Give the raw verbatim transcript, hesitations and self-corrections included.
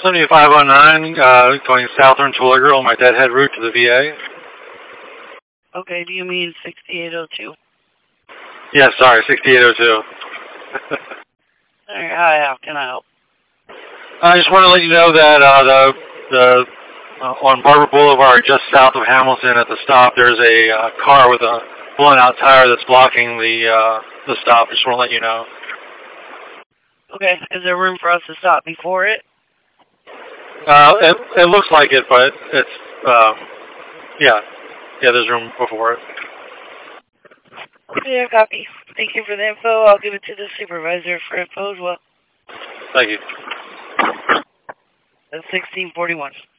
seventy-five oh nine, uh, going southern Terwilliger on my deadhead route to the V A. Okay, do you mean sixty-eight oh two? Yeah, sorry, sixty-eight oh two. Alright, hi, how can I help? I just want to let you know that uh, the the uh, on Barber Boulevard, just south of Hamilton at the stop, there's a uh, car with a blown out tire that's blocking the uh, the stop. Just want to let you know. Okay, is there room for us to stop before it? Uh, it, it looks like it, but it's, uh, yeah, yeah, there's room before it. Yeah, copy. Thank you for the info. I'll give it to the supervisor for info as well. Thank you. That's sixteen forty-one.